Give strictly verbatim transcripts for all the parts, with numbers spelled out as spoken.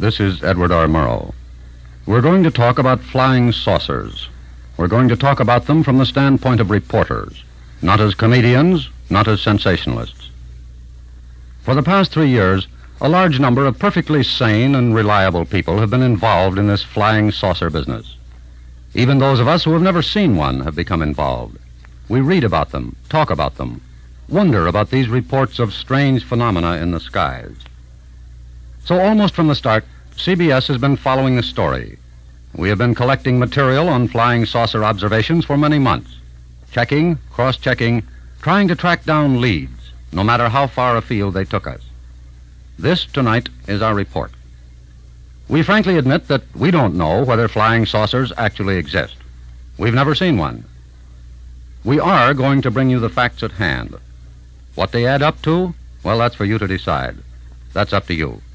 This is Edward R. Murrow. We're going to talk about flying saucers. We're going to talk about them from the standpoint of reporters, not as comedians, not as sensationalists. For the past three years, a large number of perfectly sane and reliable people have been involved in this flying saucer business. Even those of us who have never seen one have become involved. We read about them, talk about them, wonder about these reports of strange phenomena in the skies. So almost from the start, C B S has been following the story. We have been collecting material on flying saucer observations for many months, checking, cross-checking, trying to track down leads, no matter how far afield they took us. This, tonight, is our report. We frankly admit that we don't know whether flying saucers actually exist. We've never seen one. We are going to bring you the facts at hand. What they add up to, well, that's for you to decide. That's up to you.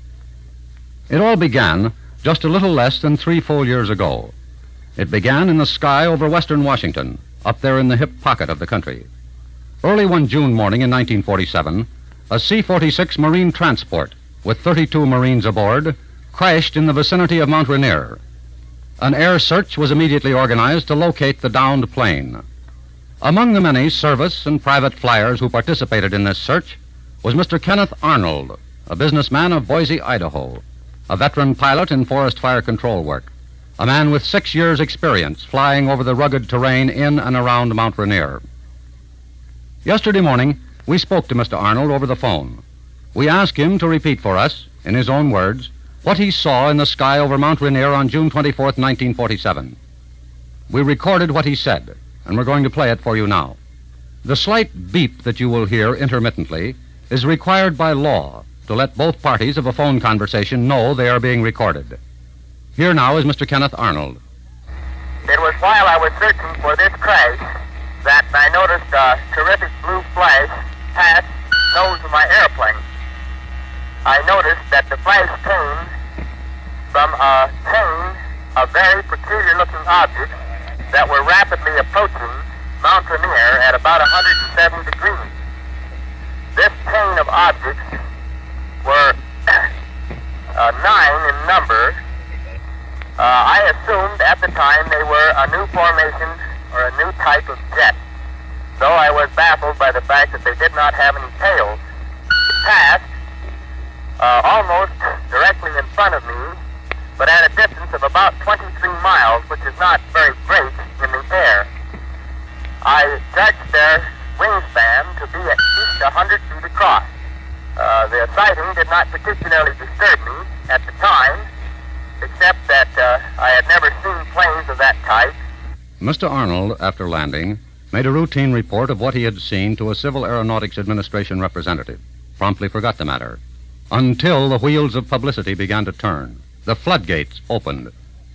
It all began just a little less than three full years ago. It began in the sky over western Washington, up there in the hip pocket of the country. Early one June morning in nineteen forty-seven, a C forty-six Marine transport with thirty-two Marines aboard crashed in the vicinity of Mount Rainier. An air search was immediately organized to locate the downed plane. Among the many service and private flyers who participated in this search was Mister Kenneth Arnold, a businessman of Boise, Idaho, a veteran pilot in forest fire control work, a man with six years' experience flying over the rugged terrain in and around Mount Rainier. Yesterday morning, we spoke to Mister Arnold over the phone. We asked him to repeat for us, in his own words, what he saw in the sky over Mount Rainier on June twenty-fourth, nineteen forty-seven. We recorded what he said, and we're going to play it for you now. The slight beep that you will hear intermittently is required by law to let both parties of a phone conversation know they are being recorded. Here now is Mister Kenneth Arnold. It was while I was searching for this crash that I noticed a terrific blue flash pass the nose of my airplane. I noticed that the flash came from a chain of very peculiar-looking objects that were rapidly approaching Mount Rainier at about one hundred seven degrees. This chain of objects were uh, nine in number. Uh, I assumed at the time they were a new formation or a new type of jet, though I was baffled by the fact that they did not have any tails. It passed uh, almost directly in front of me, but at a distance of about twenty-three miles, which is not very great in the air. I judged their wingspan to be at least one hundred feet across. Uh, the sighting did not particularly disturb me at the time, except that uh, I had never seen planes of that type. Mister Arnold, after landing, made a routine report of what he had seen to a Civil Aeronautics Administration representative. Promptly forgot the matter, until the wheels of publicity began to turn. The floodgates opened.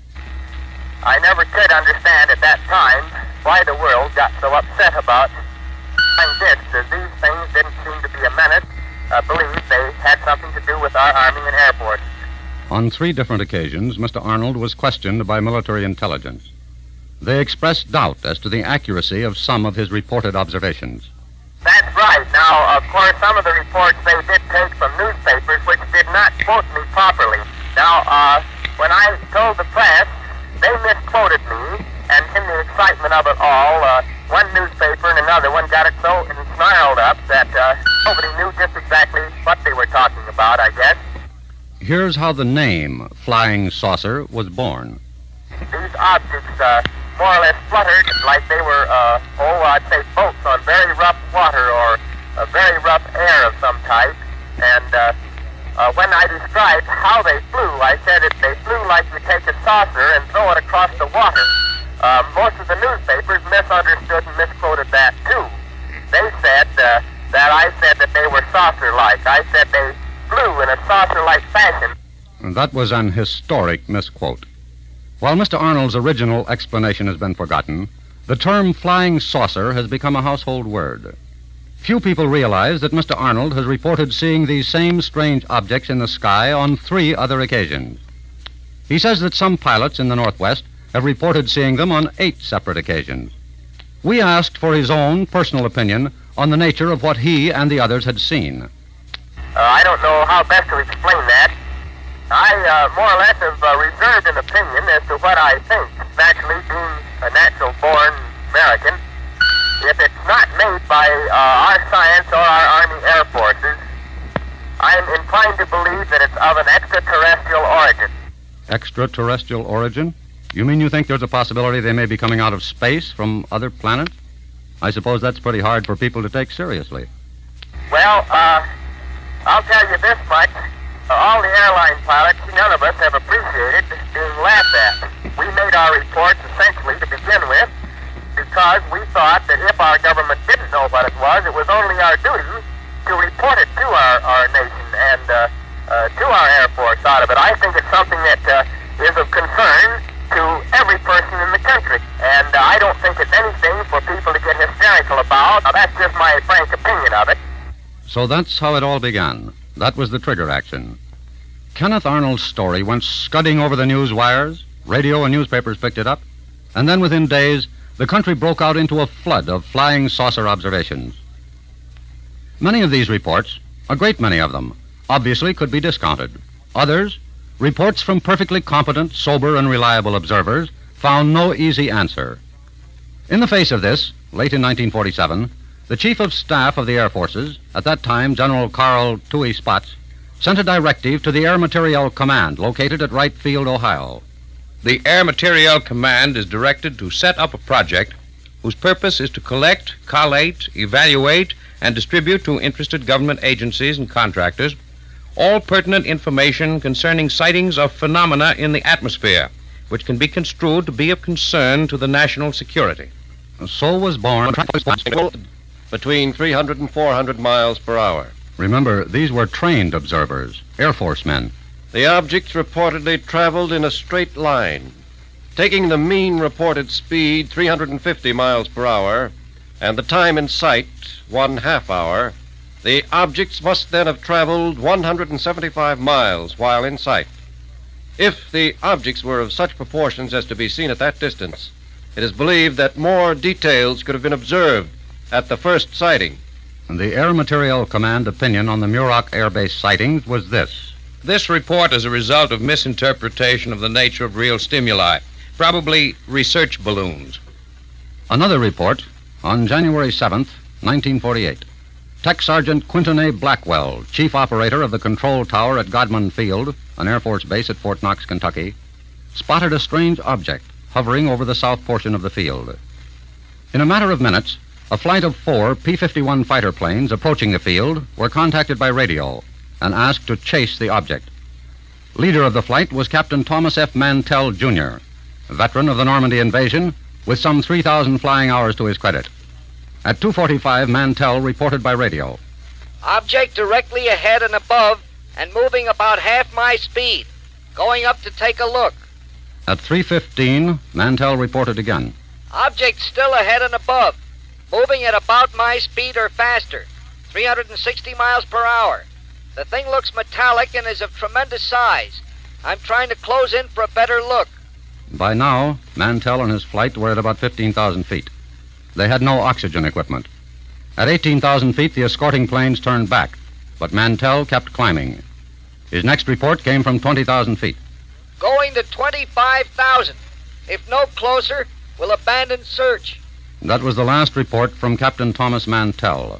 I never could understand at that time why the world got so upset about this, as these things didn't seem to be a menace. I believe they had something to do with our Army and Air Force. On three different occasions, Mister Arnold was questioned by military intelligence. They expressed doubt as to the accuracy of some of his reported observations. That's right. Now, of course, some of the reports they did take from newspapers which did not quote me properly. Now, uh, when I told the press, they misquoted me, and in the excitement of it all, uh, one newspaper and another one got it so snarled up that uh, nobody knew just exactly what they were talking about, I guess. Here's how the name Flying Saucer was born. These objects uh, more or less fluttered like they were, uh, oh, I'd say boats on very rough water or a very rough air of some type. And uh, uh, when I described how they flew, I said that they flew like you take a saucer and throw it across the water. Uh, most of the newspapers misunderstood and misquoted that, too. They said uh, that I said that they were saucer-like. I said they flew in a saucer-like fashion. And that was an historic misquote. While Mister Arnold's original explanation has been forgotten, the term flying saucer has become a household word. Few people realize that Mister Arnold has reported seeing these same strange objects in the sky on three other occasions. He says that some pilots in the Northwest have reported seeing them on eight separate occasions. We asked for his own personal opinion on the nature of what he and the others had seen. Uh, I don't know how best to explain that. I uh, more or of uh, reserved an opinion as to what I think. Naturally, being a natural-born American, if it's not made by uh, our science or our Army Air Forces, I'm inclined to believe that it's of an extraterrestrial origin. Extraterrestrial origin? You mean you think there's a possibility they may be coming out of space from other planets? I suppose that's pretty hard for people to take seriously. Well, uh, I'll tell you this much. Uh, all the airline pilots, none of us have appreciated being laughed at. We made our reports essentially to begin with because we thought that if our government didn't know what it was, it was only our duty to report it to our, our nation and uh, uh, to our Air Force out of it. I think it's something that uh, is of concern to every person in the country. And uh, I don't think it's anything for people to get hysterical about. Now, that's just my frank opinion of it. So that's how it all began. That was the trigger action. Kenneth Arnold's story went scudding over the news wires. Radio and newspapers picked it up. And then within days, the country broke out into a flood of flying saucer observations. Many of these reports, a great many of them, obviously could be discounted. Others, reports from perfectly competent, sober, and reliable observers, found no easy answer. In the face of this, late in nineteen forty-seven, the Chief of Staff of the Air Forces, at that time General Carl Toohey Spotts, sent a directive to the Air Materiel Command, located at Wright Field, Ohio. The Air Materiel Command is directed to set up a project whose purpose is to collect, collate, evaluate, and distribute to interested government agencies and contractors all pertinent information concerning sightings of phenomena in the atmosphere, which can be construed to be of concern to the national security. So was born between three hundred and four hundred miles per hour. Remember, these were trained observers, Air Force men. The objects reportedly traveled in a straight line, taking the mean reported speed three hundred fifty miles per hour and the time in sight one half hour. The objects must then have traveled one hundred seventy-five miles while in sight. If the objects were of such proportions as to be seen at that distance, it is believed that more details could have been observed at the first sighting. And the Air Materiel Command opinion on the Muroc Air Base sightings was this. This report is a result of misinterpretation of the nature of real stimuli, probably research balloons. Another report on January seventh, nineteen forty-eight. Tech Sergeant Quinton A. Blackwell, chief operator of the control tower at Godman Field, an Air Force base at Fort Knox, Kentucky, spotted a strange object hovering over the south portion of the field. In a matter of minutes, a flight of four P fifty-one fighter planes approaching the field were contacted by radio and asked to chase the object. Leader of the flight was Captain Thomas F. Mantell, Junior, a veteran of the Normandy invasion with some three thousand flying hours to his credit. At two forty-five, Mantell reported by radio. Object directly ahead and above and moving about half my speed. Going up to take a look. At three fifteen, Mantell reported again. Object still ahead and above. Moving at about my speed or faster. three hundred sixty miles per hour. The thing looks metallic and is of tremendous size. I'm trying to close in for a better look. By now, Mantell and his flight were at about fifteen thousand feet. They had no oxygen equipment. At eighteen thousand feet, the escorting planes turned back, but Mantell kept climbing. His next report came from twenty thousand feet. Going to twenty-five thousand. If no closer, we'll abandon search. That was the last report from Captain Thomas Mantell.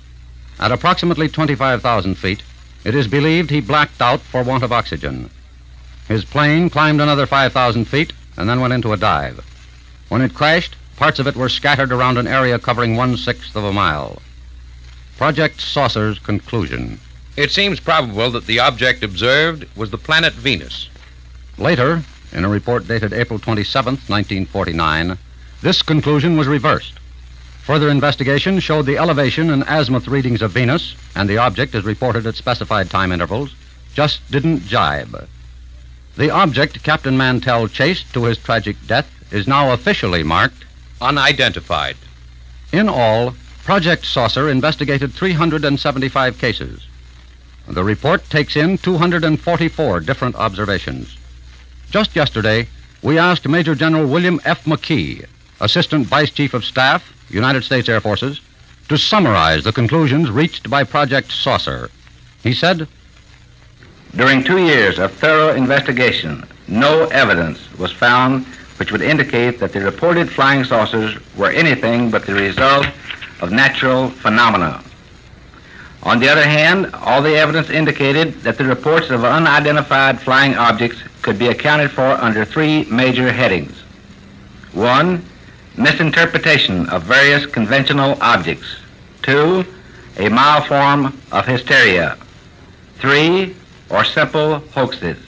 At approximately twenty-five thousand feet, it is believed he blacked out for want of oxygen. His plane climbed another five thousand feet and then went into a dive. When it crashed, parts of it were scattered around an area covering one-sixth of a mile. Project Saucer's conclusion. It seems probable that the object observed was the planet Venus. Later, in a report dated April twenty-seventh, nineteen forty-nine, this conclusion was reversed. Further investigation showed the elevation and azimuth readings of Venus, and the object, as reported at specified time intervals, just didn't jibe. The object Captain Mantell chased to his tragic death is now officially marked unidentified. In all, Project Saucer investigated three hundred seventy-five cases. The report takes in two hundred forty-four different observations. Just yesterday, we asked Major General William F. McKee, Assistant Vice Chief of Staff, United States Air Forces, to summarize the conclusions reached by Project Saucer. He said, During two years of thorough investigation, no evidence was found which would indicate that the reported flying saucers were anything but the result of natural phenomena. On the other hand, all the evidence indicated that the reports of unidentified flying objects could be accounted for under three major headings. One, misinterpretation of various conventional objects. Two, a mild form of hysteria. Three, or simple hoaxes.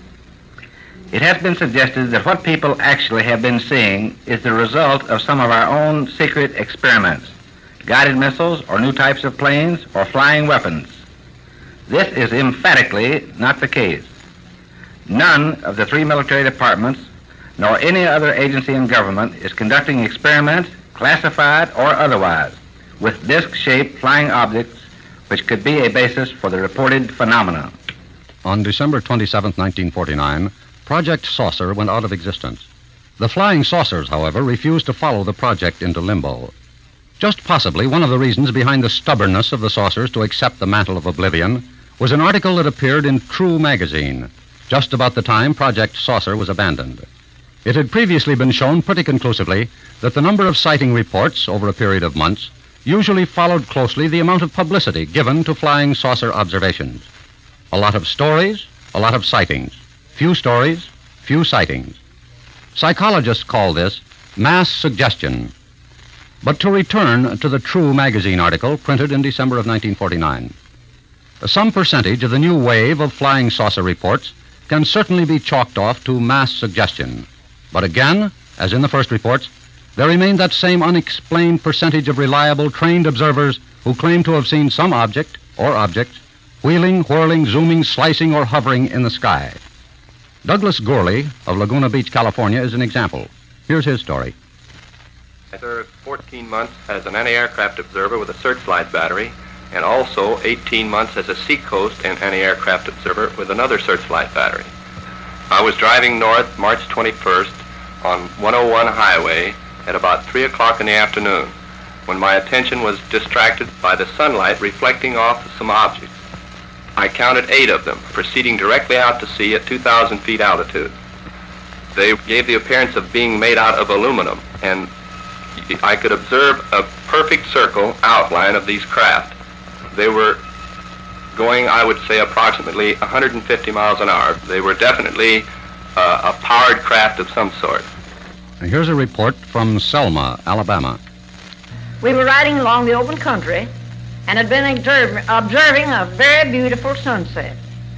It has been suggested that what people actually have been seeing is the result of some of our own secret experiments, guided missiles or new types of planes or flying weapons. This is emphatically not the case. None of the three military departments nor any other agency in government is conducting experiments, classified or otherwise, with disc-shaped flying objects which could be a basis for the reported phenomena. On December twenty-seventh, nineteen forty-nine, Project Saucer went out of existence. The flying saucers, however, refused to follow the project into limbo. Just possibly one of the reasons behind the stubbornness of the saucers to accept the mantle of oblivion was an article that appeared in True magazine just about the time Project Saucer was abandoned. It had previously been shown pretty conclusively that the number of sighting reports over a period of months usually followed closely the amount of publicity given to flying saucer observations. A lot of stories, a lot of sightings. Few stories, few sightings. Psychologists call this mass suggestion. But to return to the True magazine article printed in December of nineteen forty-nine. Some percentage of the new wave of flying saucer reports can certainly be chalked off to mass suggestion. But again, as in the first reports, there remained that same unexplained percentage of reliable, trained observers who claim to have seen some object or objects wheeling, whirling, zooming, slicing, or hovering in the sky. Douglas Gourley of Laguna Beach, California, is an example. Here's his story. I served fourteen months as an anti-aircraft observer with a searchlight battery, and also eighteen months as a seacoast and anti-aircraft observer with another searchlight battery. I was driving north March twenty-first on one oh one highway at about three o'clock in the afternoon when my attention was distracted by the sunlight reflecting off of some objects. I counted eight of them, proceeding directly out to sea at two thousand feet altitude. They gave the appearance of being made out of aluminum, and I could observe a perfect circle outline of these craft. They were going, I would say, approximately one hundred fifty miles an hour. They were definitely uh, a powered craft of some sort. And here's a report from Selma, Alabama. We were riding along the open country and had been observe, observing a very beautiful sunset.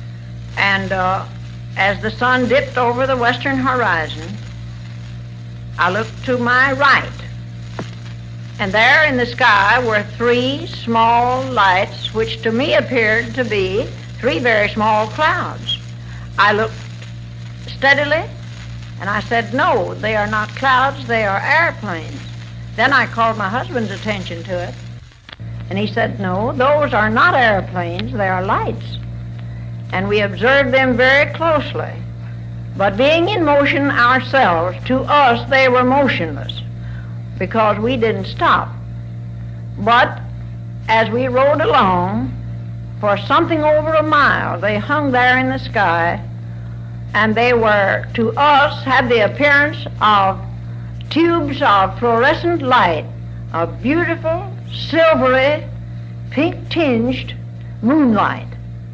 And uh, as the sun dipped over the western horizon, I looked to my right. And there in the sky were three small lights, which to me appeared to be three very small clouds. I looked steadily, and I said, no, they are not clouds, they are airplanes. Then I called my husband's attention to it, and he said, no, those are not airplanes, they are lights. And we observed them very closely. But being in motion ourselves, to us they were motionless, because we didn't stop. But as we rode along, for something over a mile, they hung there in the sky, and they were, to us, had the appearance of tubes of fluorescent light, a beautiful, silvery, pink-tinged moonlight.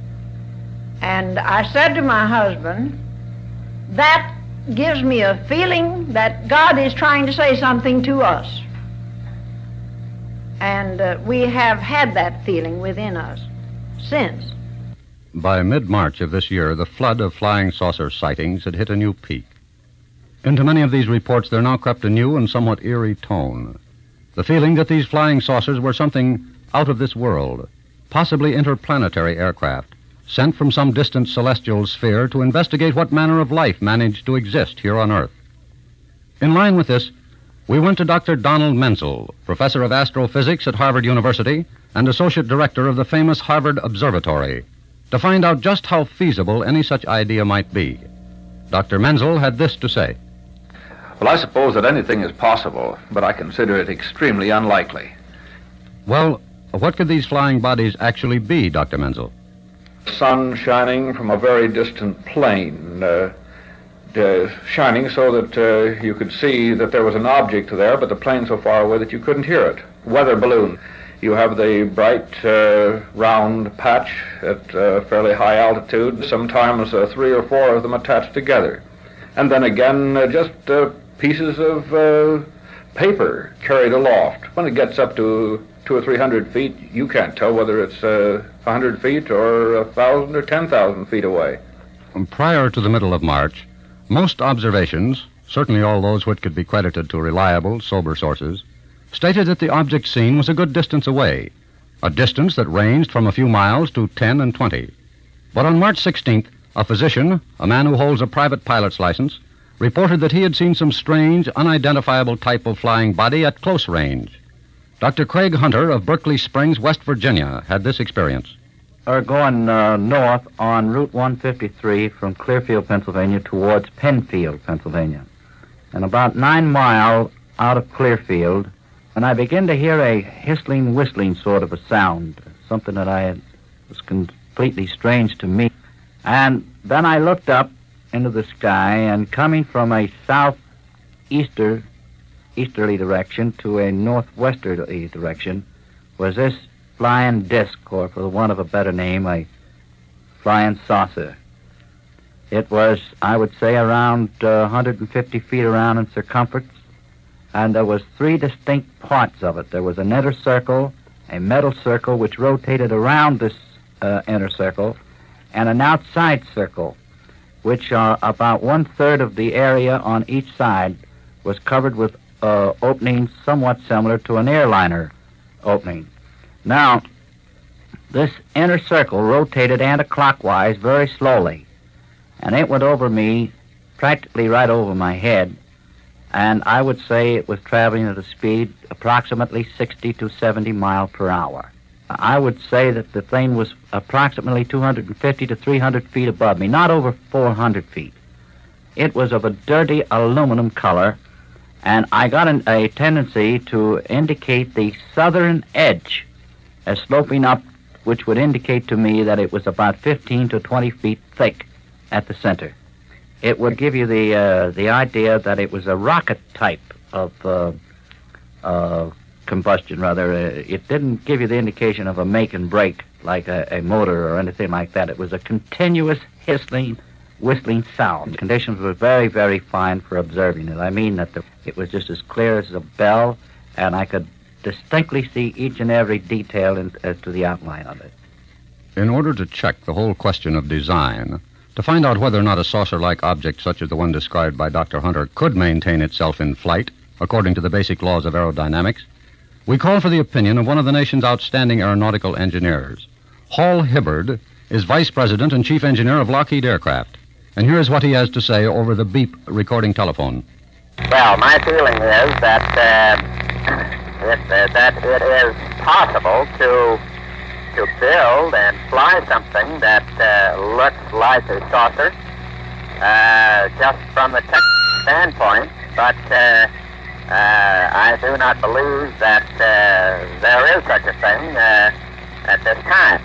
And I said to my husband, that gives me a feeling that God is trying to say something to us. And uh, we have had that feeling within us since. By mid-March of this year, the flood of flying saucer sightings had hit a new peak. Into many of these reports there now crept a new and somewhat eerie tone. The feeling that these flying saucers were something out of this world, possibly interplanetary aircraft, sent from some distant celestial sphere to investigate what manner of life managed to exist here on Earth. In line with this, we went to Doctor Donald Menzel, professor of astrophysics at Harvard University and associate director of the famous Harvard Observatory, to find out just how feasible any such idea might be. Doctor Menzel had this to say. Well, I suppose that anything is possible, but I consider it extremely unlikely. Well, what could these flying bodies actually be, Doctor Menzel? Sun shining from a very distant plane. Uh, uh, shining so that uh, you could see that there was an object there, but the plane so far away that you couldn't hear it. Weather balloon. You have the bright, uh, round patch at uh, fairly high altitude, sometimes uh, three or four of them attached together. And then again, uh, just uh, pieces of uh, paper carried aloft. When it gets up to two or three hundred feet, you can't tell whether it's uh, a hundred feet or a thousand or ten thousand feet away. Prior to the middle of March, most observations, certainly all those which could be credited to reliable, sober sources, stated that the object seen was a good distance away, a distance that ranged from a few miles to ten and twenty. But on March sixteenth, a physician, a man who holds a private pilot's license, reported that he had seen some strange, unidentifiable type of flying body at close range. Doctor Craig Hunter of Berkeley Springs, West Virginia, had this experience. We're going uh, north on Route one fifty-three from Clearfield, Pennsylvania, towards Penfield, Pennsylvania. And about nine miles out of Clearfield, and I began to hear a hissling, whistling sort of a sound, something that I had, was completely strange to me. And then I looked up into the sky, and coming from a southeaster, easterly direction to a northwesterly direction was this flying disc, or for the want of a better name, a flying saucer. It was, I would say, around uh, one hundred fifty feet around in circumference, and there was three distinct parts of it. There was an inner circle, a metal circle which rotated around this uh, inner circle, and an outside circle, which are about one-third of the area on each side was covered with uh, openings somewhat similar to an airliner opening. Now, this inner circle rotated anti-clockwise very slowly, and it went over me, practically right over my head, and I would say it was traveling at a speed approximately sixty to seventy miles per hour. I would say that the thing was approximately two hundred fifty to three hundred feet above me, not over four hundred feet. It was of a dirty aluminum color, and I got an, a tendency to indicate the southern edge as sloping up, which would indicate to me that it was about fifteen to twenty feet thick at the center. It would give you the uh, the idea that it was a rocket type of uh, uh, combustion, rather. Uh, it didn't give you the indication of a make and break like a, a motor or anything like that. It was a continuous hissing, whistling sound. Conditions were very, very fine for observing it. I mean that the, it was just as clear as a bell, and I could distinctly see each and every detail in, as to the outline of it. In order to check the whole question of design, to find out whether or not a saucer-like object such as the one described by Doctor Hunter could maintain itself in flight, according to the basic laws of aerodynamics, we call for the opinion of one of the nation's outstanding aeronautical engineers. Hall Hibbard is Vice President and Chief Engineer of Lockheed Aircraft. And here's what he has to say over the beep recording telephone. Well, my feeling is that, uh, it, uh, that it is possible to to build and fly something that uh, looks like a saucer, uh, just from the technical standpoint, but uh, uh, I do not believe that uh, there is such a thing uh, at this time.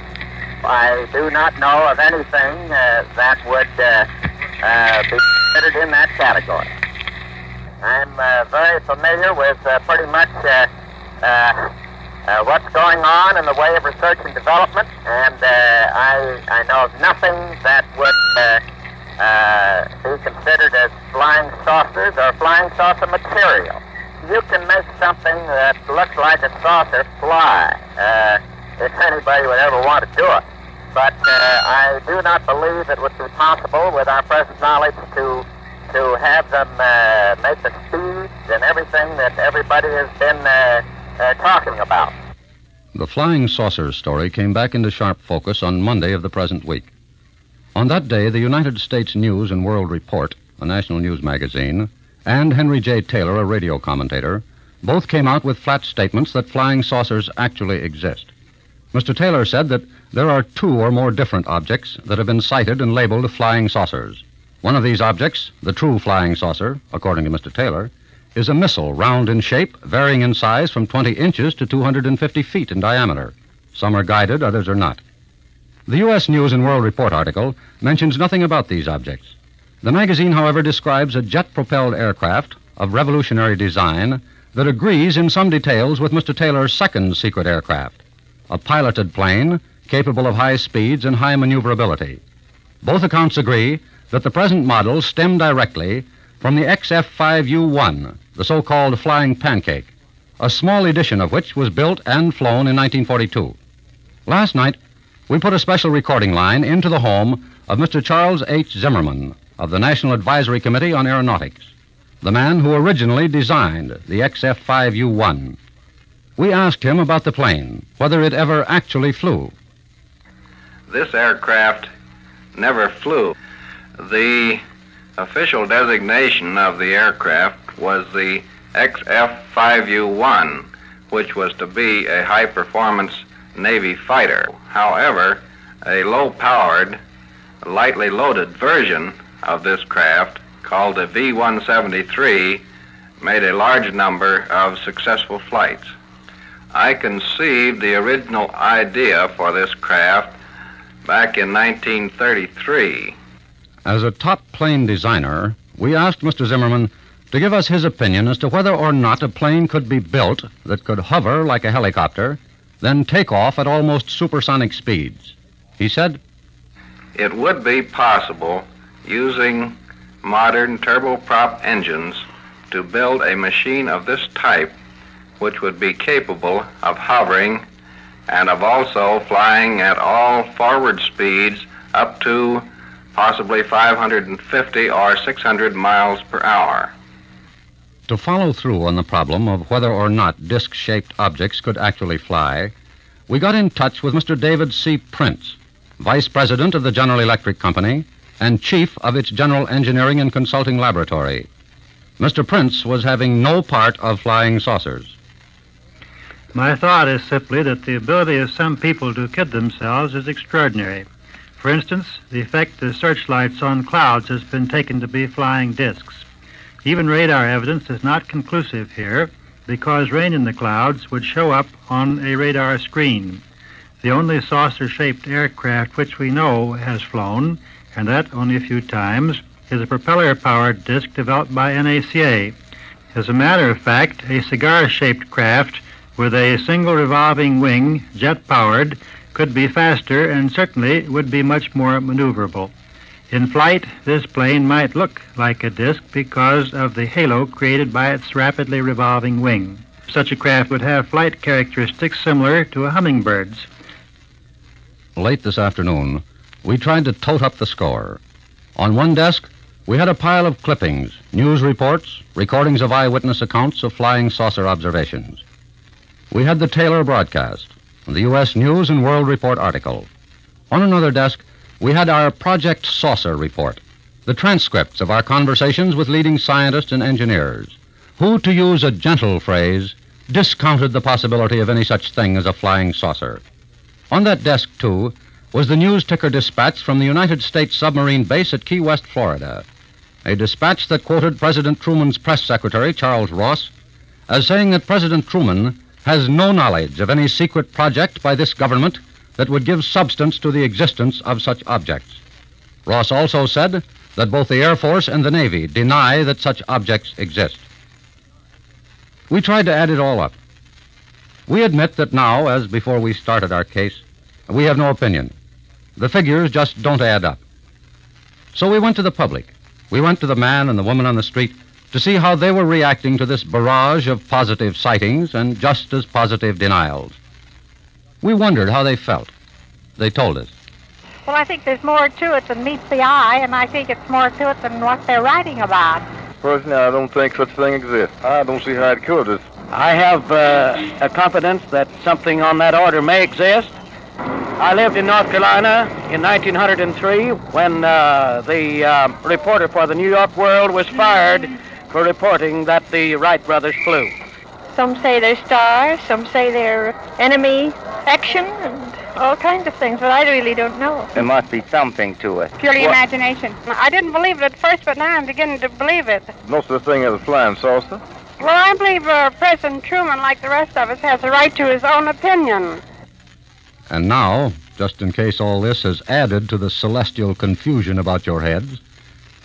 I do not know of anything uh, that would uh, uh, be considered in that category. I'm uh, very familiar with uh, pretty much uh, uh, Uh, what's going on in the way of research and development, and uh, I, I know of nothing that would uh, uh, be considered as flying saucers or flying saucer material. You can make something that looks like a saucer fly, uh, if anybody would ever want to do it. But uh, I do not believe it would be possible with our present knowledge to to have them uh, make the speeds and everything that everybody has been uh, Uh, talking about. The flying saucer story came back into sharp focus on Monday of the present week. On that day, the United States News and World Report, a national news magazine, and Henry J. Taylor, a radio commentator, both came out with flat statements that flying saucers actually exist. Mister Taylor said that there are two or more different objects that have been cited and labeled flying saucers. One of these objects, the true flying saucer, according to Mister Taylor, is a missile, round in shape, varying in size from twenty inches to two hundred fifty feet in diameter. Some are guided, others are not. The U S News and World Report article mentions nothing about these objects. The magazine, however, describes a jet-propelled aircraft of revolutionary design that agrees in some details with Mister Taylor's second secret aircraft, a piloted plane capable of high speeds and high maneuverability. Both accounts agree that the present model stemmed directly from the X F five U one, the so-called Flying Pancake, a small edition of which was built and flown in nineteen forty-two. Last night, we put a special recording line into the home of Mister Charles H. Zimmerman of the National Advisory Committee on Aeronautics, the man who originally designed the X F five U one. We asked him about the plane, whether it ever actually flew. This aircraft never flew. The official designation of the aircraft was the X F five U one, which was to be a high-performance Navy fighter. However, a low-powered, lightly loaded version of this craft, called the V one seventy-three, made a large number of successful flights. I conceived the original idea for this craft back in nineteen thirty-three. As a top plane designer, we asked Mister Zimmerman to give us his opinion as to whether or not a plane could be built that could hover like a helicopter, then take off at almost supersonic speeds. He said, "It would be possible, using modern turboprop engines, to build a machine of this type which would be capable of hovering and of also flying at all forward speeds up to possibly five hundred fifty or six hundred miles per hour. To follow through on the problem of whether or not disc-shaped objects could actually fly, we got in touch with Mister David C. Prince, Vice President of the General Electric Company and Chief of its General Engineering and Consulting Laboratory. Mister Prince was having no part of flying saucers. My thought is simply that the ability of some people to kid themselves is extraordinary. For instance, the effect of searchlights on clouds has been taken to be flying discs. Even radar evidence is not conclusive here, because rain in the clouds would show up on a radar screen. The only saucer-shaped aircraft which we know has flown, and that only a few times, is a propeller-powered disc developed by N A C A. As a matter of fact, a cigar-shaped craft with a single revolving wing, jet-powered, could be faster and certainly would be much more maneuverable. In flight, this plane might look like a disc because of the halo created by its rapidly revolving wing. Such a craft would have flight characteristics similar to a hummingbird's. Late this afternoon, we tried to tote up the score. On one desk, we had a pile of clippings, news reports, recordings of eyewitness accounts of flying saucer observations. We had the Taylor broadcast, the U S News and World Report article. On another desk, we had our Project Saucer report, the transcripts of our conversations with leading scientists and engineers, who, to use a gentle phrase, discounted the possibility of any such thing as a flying saucer. On that desk, too, was the news ticker dispatch from the United States submarine base at Key West, Florida, a dispatch that quoted President Truman's press secretary, Charles Ross, as saying that President Truman has no knowledge of any secret project by this government that would give substance to the existence of such objects. Ross also said that both the Air Force and the Navy deny that such objects exist. We tried to add it all up. We admit that now, as before we started our case, we have no opinion. The figures just don't add up. So we went to the public. We went to the man and the woman on the street to see how they were reacting to this barrage of positive sightings and just as positive denials. We wondered how they felt. They told us. Well, I think there's more to it than meets the eye, and I think it's more to it than what they're writing about. Personally, I don't think such a thing exists. I don't see how it could. It's... I have uh, a confidence that something on that order may exist. I lived in North Carolina in nineteen oh three when uh, the uh, reporter for the New York World was fired for reporting that the Wright brothers flew. Some say they're stars, some say they're enemy action, and all kinds of things, but I really don't know. There must be something to it. Purely what? Imagination. I didn't believe it at first, but now I'm beginning to believe it. No such thing as a flying saucer. Well, I believe uh, President Truman, like the rest of us, has a right to his own opinion. And now, just in case all this has added to the celestial confusion about your heads,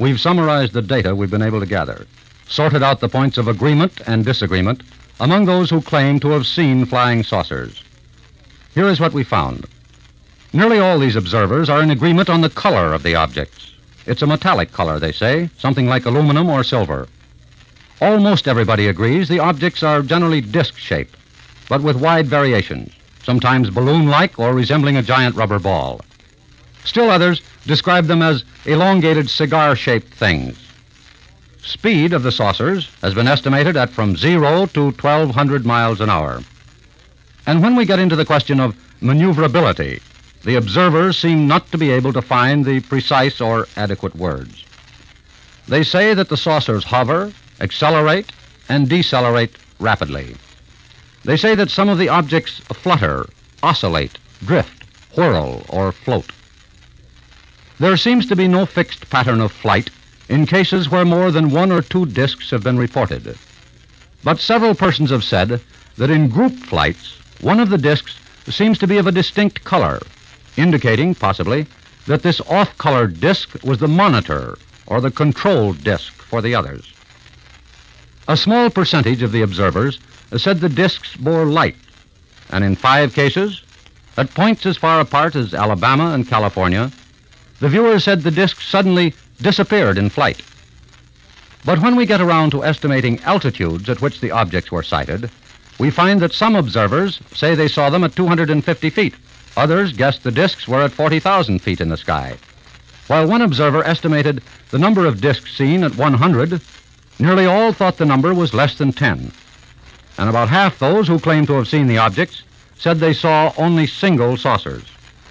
we've summarized the data we've been able to gather, sorted out the points of agreement and disagreement among those who claim to have seen flying saucers. Here is what we found. Nearly all these observers are in agreement on the color of the objects. It's a metallic color, they say, something like aluminum or silver. Almost everybody agrees the objects are generally disc-shaped, but with wide variations, sometimes balloon-like or resembling a giant rubber ball. Still others describe them as elongated cigar-shaped things. Speed of the saucers has been estimated at from zero to twelve hundred miles an hour. And when we get into the question of maneuverability, the observers seem not to be able to find the precise or adequate words. They say that the saucers hover, accelerate, and decelerate rapidly. They say that some of the objects flutter, oscillate, drift, whirl, or float. There seems to be no fixed pattern of flight in cases where more than one or two discs have been reported. But several persons have said that in group flights, one of the discs seems to be of a distinct color, indicating, possibly, that this off-colored disc was the monitor or the control disc for the others. A small percentage of the observers said the discs bore light, and in five cases, at points as far apart as Alabama and California, the viewers said the discs suddenly disappeared in flight. But when we get around to estimating altitudes at which the objects were sighted, we find that some observers say they saw them at two hundred fifty feet. Others guessed the discs were at forty thousand feet in the sky. While one observer estimated the number of discs seen at one hundred, nearly all thought the number was less than ten. And about half those who claimed to have seen the objects said they saw only single saucers.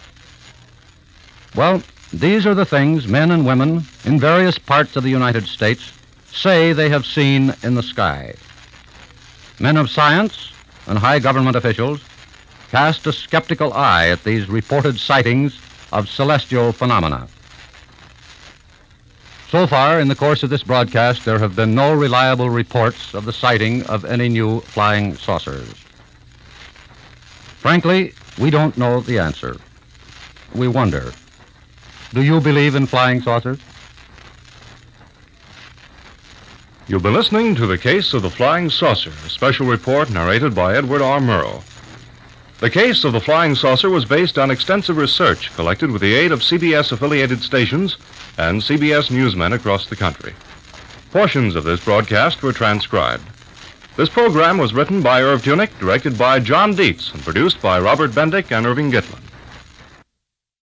Well, these are the things men and women in various parts of the United States say they have seen in the sky. Men of science and high government officials cast a skeptical eye at these reported sightings of celestial phenomena. So far, in the course of this broadcast, there have been no reliable reports of the sighting of any new flying saucers. Frankly, we don't know the answer. We wonder. Do you believe in flying saucers? You've been listening to The Case of the Flying Saucer, a special report narrated by Edward R. Murrow. The case of the flying saucer was based on extensive research collected with the aid of C B S-affiliated stations and C B S newsmen across the country. Portions of this broadcast were transcribed. This program was written by Irv Tunick, directed by John Dietz, and produced by Robert Bendick and Irving Gitlin.